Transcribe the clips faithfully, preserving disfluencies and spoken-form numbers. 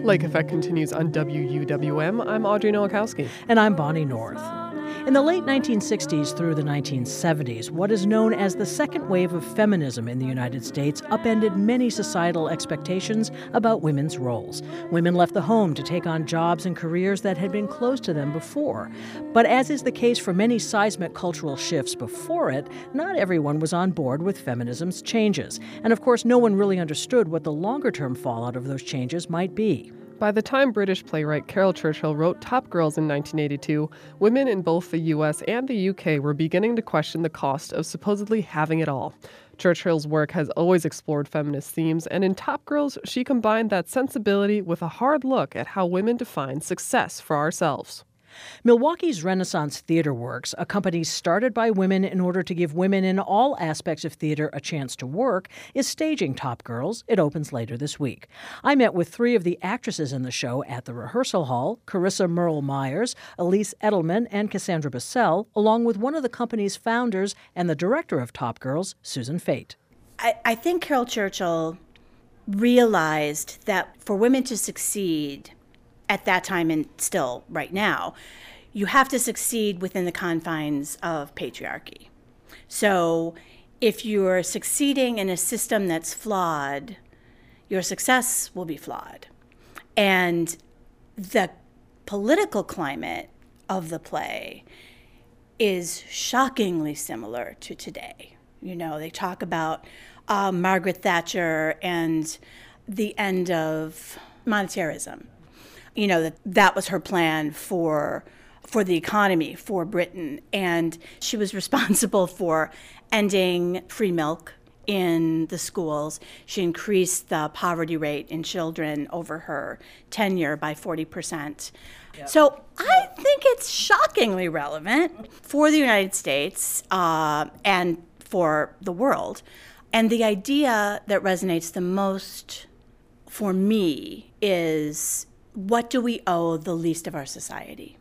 Lake Effect continues on W U W M. I'm Audrey Nowakowski. And I'm Bonnie North. In the late nineteen sixties through the nineteen seventies, what is known as the second wave of feminism in the United States upended many societal expectations about women's roles. Women left the home to take on jobs and careers that had been closed to them before. But as is the case for many seismic cultural shifts before it, not everyone was on board with feminism's changes. And of course, no one really understood what the longer-term fallout of those changes might be. By the time British playwright Caryl Churchill wrote Top Girls in nineteen eighty-two, women in both the U S and the U K were beginning to question the cost of supposedly having it all. Churchill's work has always explored feminist themes, and in Top Girls, she combined that sensibility with a hard look at how women define success for ourselves. Milwaukee's Renaissance Theater Works, a company started by women in order to give women in all aspects of theater a chance to work, is staging Top Girls. It opens later this week. I met with three of the actresses in the show at the rehearsal hall, Carissa Merle Myers, Elise Edelman, and Cassandra Bissell, along with one of the company's founders and the director of Top Girls, Susan Fate. I, I think Caryl Churchill realized that for women to succeed at that time and still right now, you have to succeed within the confines of patriarchy. So if you're succeeding in a system that's flawed, your success will be flawed. And the political climate of the play is shockingly similar to today. You know, they talk about uh, Margaret Thatcher and the end of monetarism. You know, that that was her plan for for the economy, for Britain. And she was responsible for ending free milk in the schools. She increased the poverty rate in children over her tenure by forty percent. Yep. So I think it's shockingly relevant for the United States uh, and for the world. And the idea that resonates the most for me is, what do we owe the least of our society?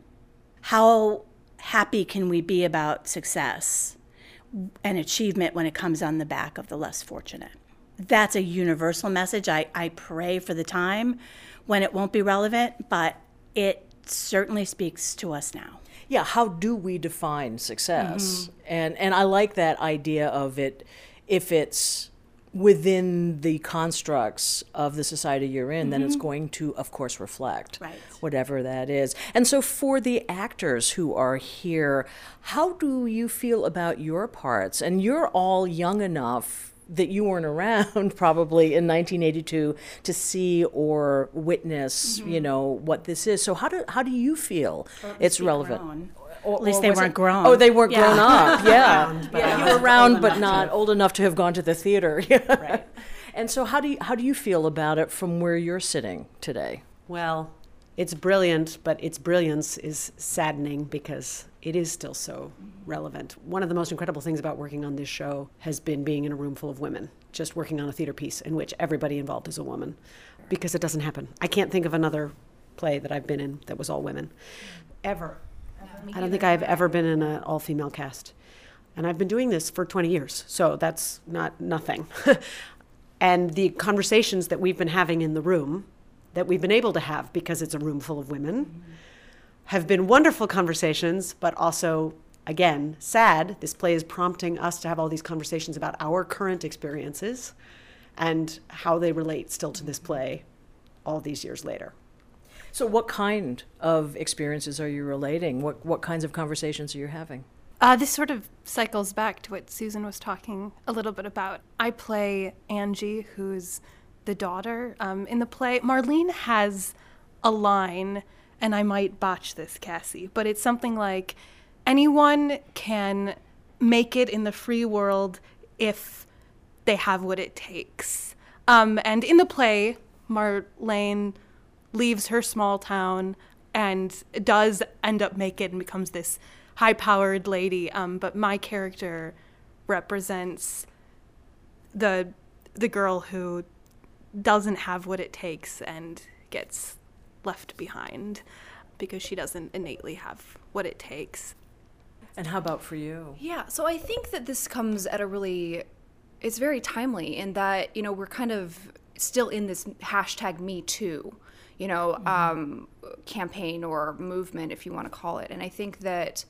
How happy can we be about success and achievement when it comes on the back of the less fortunate? That's a universal message. I, I pray for the time when it won't be relevant, but it certainly speaks to us now. Yeah, how do we define success? Mm-hmm. And and I like that idea of it, if it's within the constructs of the society you're in, mm-hmm. then it's going to, of course, reflect right. whatever that is. And so for the actors who are here, how do you feel about your parts? And you're all young enough that you weren't around probably in nineteen eighty-two to see or witness, mm-hmm. you know, what this is. So how do how do you feel it's relevant? Grown. Or, At least or they weren't it? grown. Oh, they weren't yeah. grown up. Yeah, around, yeah. You were around, but not old enough to have gone to the theater. Right. And so, how do you how do you feel about it from where you're sitting today? Well, it's brilliant, but its brilliance is saddening because it is still so relevant. One of the most incredible things about working on this show has been being in a room full of women, just working on a theater piece in which everybody involved is a woman, because it doesn't happen. I can't think of another play that I've been in that was all women, ever. I don't think I've ever been in an all-female cast. And I've been doing this for twenty years, so that's not nothing. And the conversations that we've been having in the room, that we've been able to have because it's a room full of women, mm-hmm. have been wonderful conversations, but also, again, sad. This play is prompting us to have all these conversations about our current experiences and how they relate still to this play all these years later. So what kind of experiences are you relating? What what kinds of conversations are you having? Uh, this sort of cycles back to what Susan was talking a little bit about. I play Angie, who's the daughter. Um, in the play, Marlene has a line, and I might botch this, Cassie, but it's something like, anyone can make it in the free world if they have what it takes. Um, and in the play, Marlene leaves her small town and does end up make it and becomes this high-powered lady. Um, but my character represents the the girl who doesn't have what it takes and gets left behind because she doesn't innately have what it takes. And how about for you? Yeah, so I think that this comes at a really, it's very timely in that, you know, we're kind of still in this hashtag Me Too. you know, mm-hmm. um, campaign or movement, if you want to call it. And I think that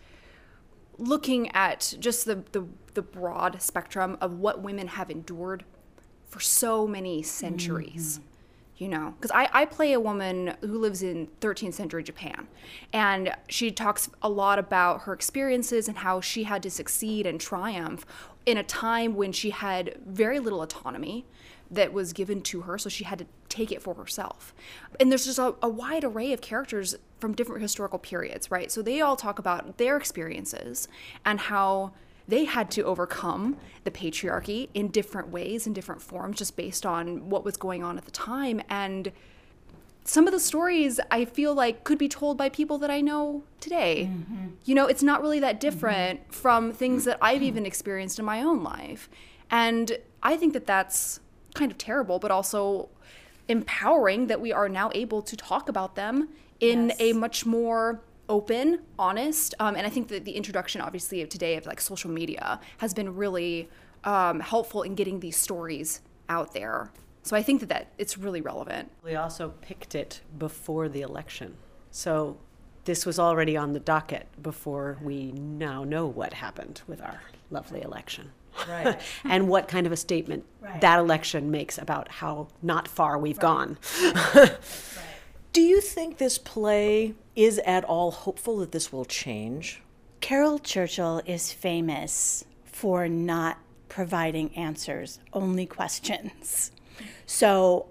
looking at just the, the, the broad spectrum of what women have endured for so many centuries, mm-hmm. you know, because I, I play a woman who lives in thirteenth century Japan, and she talks a lot about her experiences and how she had to succeed and triumph in a time when she had very little autonomy that was given to her, so she had to take it for herself. And there's just a, a wide array of characters from different historical periods, right? So they all talk about their experiences and how they had to overcome the patriarchy in different ways, in different forms, just based on what was going on at the time. And some of the stories I feel like could be told by people that I know today. Mm-hmm. You know, it's not really that different mm-hmm. from things that I've even experienced in my own life. And I think that that's kind of terrible, but also empowering that we are now able to talk about them in yes. a much more open, honest, um, and I think that the introduction, obviously, of today of like social media has been really um, helpful in getting these stories out there. So I think that, that it's really relevant. We also picked it before the election. So this was already on the docket before we now know what happened with our lovely election. Right. And what kind of a statement right. that election makes about how not far we've right. gone. Right. Do you think this play is at all hopeful that this will change? Caryl Churchill is famous for not providing answers, only questions. So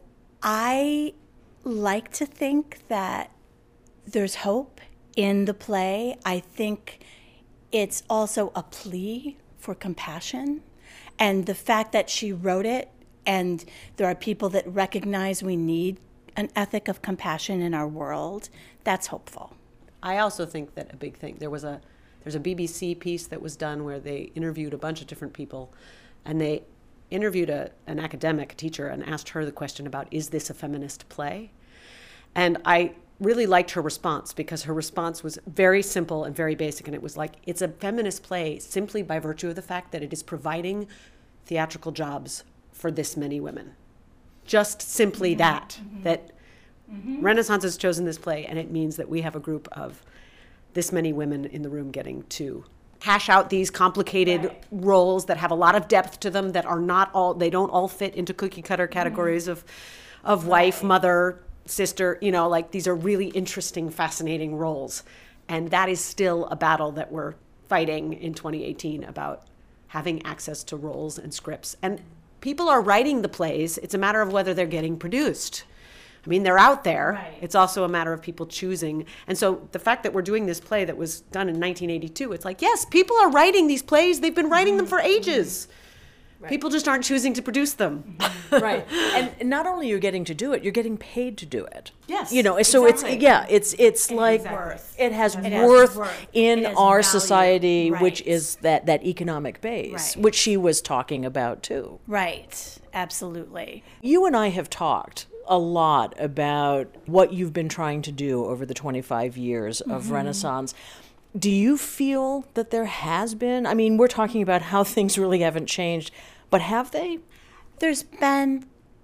I like to think that there's hope in the play. I think it's also a plea for compassion. And the fact that she wrote it, and there are people that recognize we need an ethic of compassion in our world, that's hopeful. I also think that a big thing, there was a there's a B B C piece that was done where they interviewed a bunch of different people, and they interviewed a, an academic teacher and asked her the question about, is this a feminist play? And I really liked her response, because her response was very simple and very basic, and it was like, it's a feminist play simply by virtue of the fact that it is providing theatrical jobs for this many women. Just simply mm-hmm. that, mm-hmm. that mm-hmm. Renaissance has chosen this play, and it means that we have a group of this many women in the room getting to hash out these complicated right. roles that have a lot of depth to them, that are not all, they don't all fit into cookie cutter categories mm-hmm. of, of wife, right. mother, sister, you know, like these are really interesting, fascinating roles. And that is still a battle that we're fighting in twenty eighteen about having access to roles and scripts. And people are writing the plays. It's a matter of whether they're getting produced. I mean, they're out there. Right. It's also a matter of people choosing. And so the fact that we're doing this play that was done in nineteen eighty-two, it's like, yes, people are writing these plays. They've been writing mm-hmm. them for ages. Right. People just aren't choosing to produce them. Right. And not only you're getting to do it, you're getting paid to do it. Yes. You know, so exactly. it's, yeah, it's it's it like, worth. it has it worth has worth. in it our value. society, Right. which is that, that economic base, right. which she was talking about too. Right. Absolutely. You and I have talked a lot about what you've been trying to do over the twenty-five years of mm-hmm. Renaissance. Do you feel that there has been, I mean, we're talking about how things really haven't changed, but have they? There's been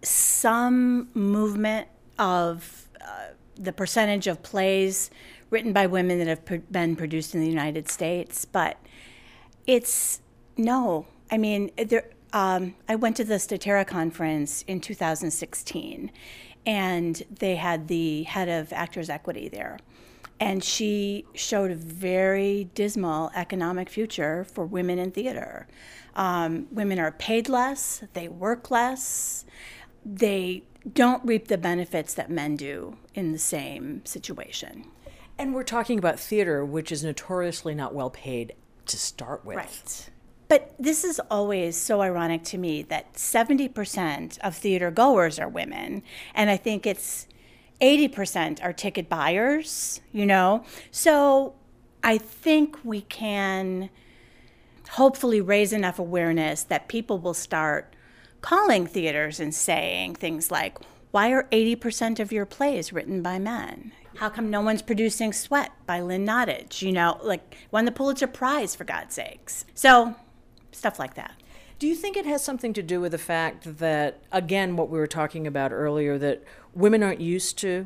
some movement of uh, the percentage of plays written by women that have pr- been produced in the United States, but it's, no. I mean, there, um, I went to the Statera conference in two thousand sixteen, and they had the head of Actors Equity there. And she showed a very dismal economic future for women in theater. Um, women are paid less, they work less, they don't reap the benefits that men do in the same situation. And we're talking about theater, which is notoriously not well paid to start with. Right. But this is always so ironic to me that seventy percent of theater goers are women, and I think it's eighty percent are ticket buyers, you know? So I think we can hopefully raise enough awareness that people will start calling theaters and saying things like, why are eighty percent of your plays written by men? How come no one's producing Sweat by Lynn Nottage? You know, like, won the Pulitzer Prize, for God's sakes. So, stuff like that. Do you think it has something to do with the fact that, again, what we were talking about earlier, that women aren't used to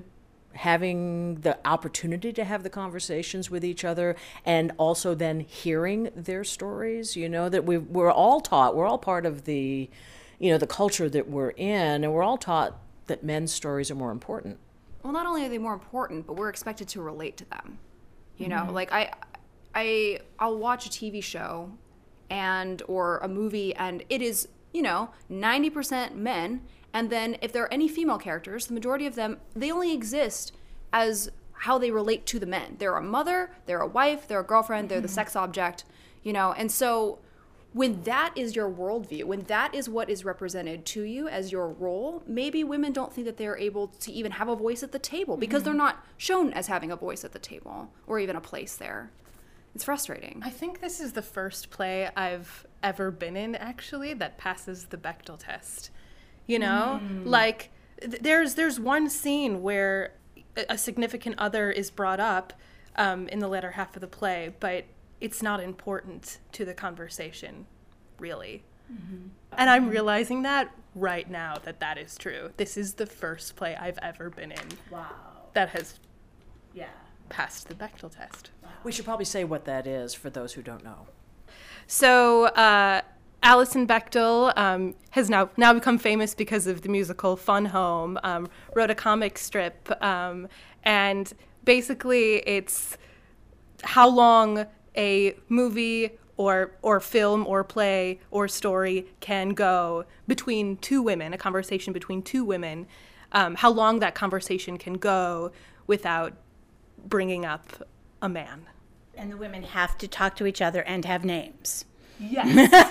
having the opportunity to have the conversations with each other, and also then hearing their stories, you know, that we we're all taught, we're all part of the, you know, the culture that we're in, and we're all taught that men's stories are more important. Well, not only are they more important, but we're expected to relate to them. You know, mm-hmm. like I, I, I'll watch a T V show and, or a movie, and it is, you know, ninety percent men. And then if there are any female characters, the majority of them, they only exist as how they relate to the men. They're a mother, they're a wife, they're a girlfriend, mm-hmm. they're the sex object, you know. And so when that is your worldview, when that is what is represented to you as your role, maybe women don't think that they're able to even have a voice at the table because mm-hmm. they're not shown as having a voice at the table or even a place there. It's frustrating. I think this is the first play I've ever been in, actually, that passes the Bechdel test. You know, mm. like th- there's there's one scene where a, a significant other is brought up um, in the latter half of the play, but it's not important to the conversation, really. Mm-hmm. And I'm realizing that right now that that is true. This is the first play I've ever been in. Wow. That has yeah. passed the Bechdel test. Wow. We should probably say what that is for those who don't know. So, uh, Alison Bechdel um, has now now become famous because of the musical Fun Home, um, wrote a comic strip, um, and basically it's how long a movie or or film or play or story can go between two women, a conversation between two women, um, how long that conversation can go without bringing up a man. And the women have to talk to each other and have names. Yes.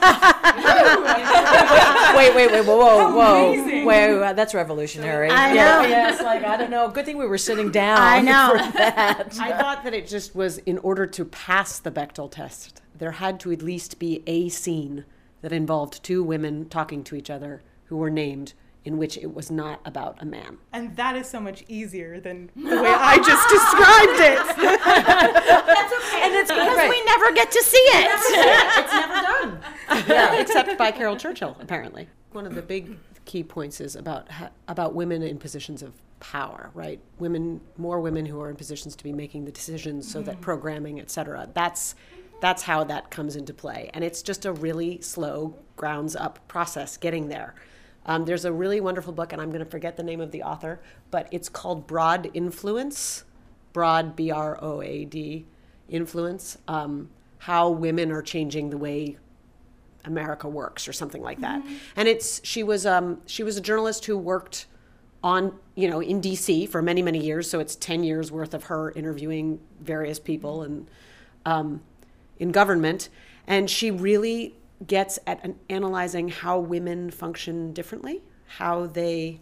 wait, wait, wait, whoa, whoa, whoa. Wait, uh, that's revolutionary. I know. Yeah, yes, like, I don't know. Good thing we were sitting down I know. for that. I thought that it just was, in order to pass the Bechdel test, there had to at least be a scene that involved two women talking to each other who were named, in which it was not about a man. And that is so much easier than the way I just described it. That's okay. And it's because right. we never get to see it. It's never done. Yeah, except by Carol Churchill, apparently. One of the big key points is about about women in positions of power, right? Women, more women who are in positions to be making the decisions so mm-hmm. that programming, et cetera, that's, that's how that comes into play. And it's just a really slow, grounds up process getting there. Um, there's a really wonderful book, and I'm going to forget the name of the author, but it's called Broad Influence, Broad, B R O A D, Influence, um, how women are changing the way America works, or something like that. Mm-hmm. And it's she was um, she was a journalist who worked on, you know, in D C for many, many years, so it's ten years worth of her interviewing various people and um, in government, and she really gets at an, analyzing how women function differently, how they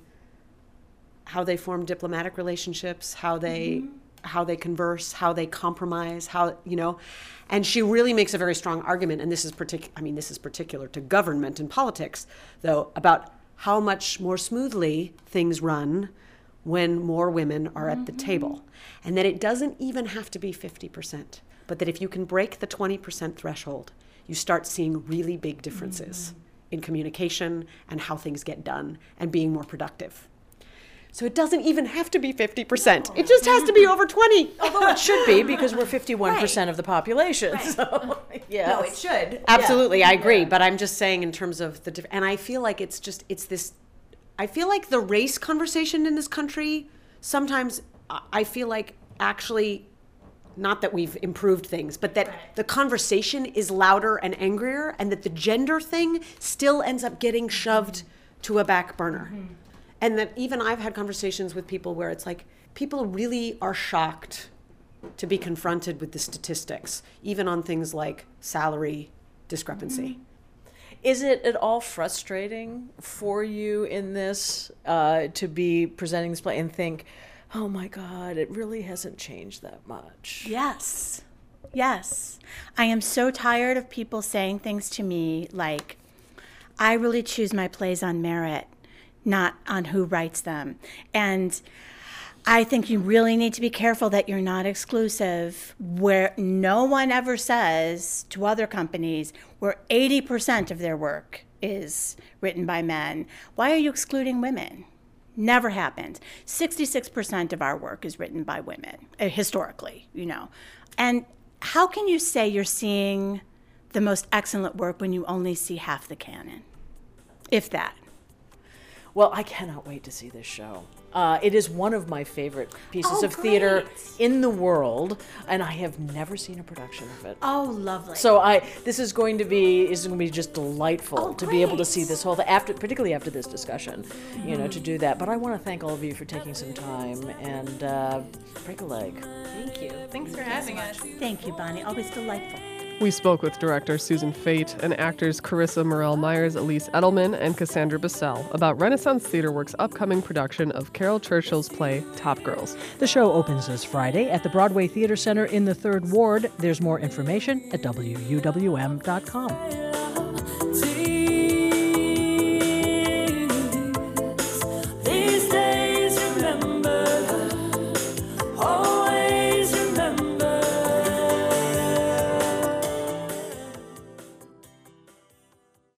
how they form diplomatic relationships, how they mm-hmm. how they converse, how they compromise, how, you know, and she really makes a very strong argument, and this is particular I mean this is particular to government and politics, though, about how much more smoothly things run when more women are mm-hmm. at the table, and that it doesn't even have to be fifty percent, but that if you can break the twenty percent threshold, you start seeing really big differences mm-hmm. in communication and how things get done and being more productive. So it doesn't even have to be fifty percent. No. It just has to be over twenty. Although it should be, because we're fifty-one percent right. of the population. Right. So, yes. No, it should. Absolutely, yeah. I agree. Yeah. But I'm just saying in terms of the diff- and I feel like it's just, it's this, I feel like the race conversation in this country, sometimes I feel like actually, not that we've improved things, but that right. the conversation is louder and angrier, and that the gender thing still ends up getting shoved mm-hmm. to a back burner. Mm-hmm. And that even I've had conversations with people where it's like, people really are shocked to be confronted with the statistics, even on things like salary discrepancy. Mm-hmm. Is it at all frustrating for you in this uh, to be presenting this play and think, oh my God, it really hasn't changed that much? Yes. Yes. I am so tired of people saying things to me like, I really choose my plays on merit, not on who writes them. And I think you really need to be careful that you're not exclusive, where no one ever says to other companies where eighty percent of their work is written by men, why are you excluding women? Never happened. sixty-six percent of our work is written by women, uh, historically, you know. And how can you say you're seeing the most excellent work when you only see half the canon, if that? Well, I cannot wait to see this show. Uh, it is one of my favorite pieces Oh, of theater great. in the world, and I have never seen a production of it. Oh, lovely. So I, this is going to be is going to be just delightful Oh, to be able to great. see this whole after, particularly after this discussion, you know, to do that. But I want to thank all of you for taking some time and uh, break a leg. Thank you. Thanks for having us. Thank you, Bonnie. Always delightful. We spoke with director Susan Fate and actors Carissa Morel Myers, Elise Edelman, and Cassandra Bissell about Renaissance Theater Works' upcoming production of Carol Churchill's play Top Girls. The show opens this Friday at the Broadway Theater Center in the Third Ward. There's more information at W U W M dot com.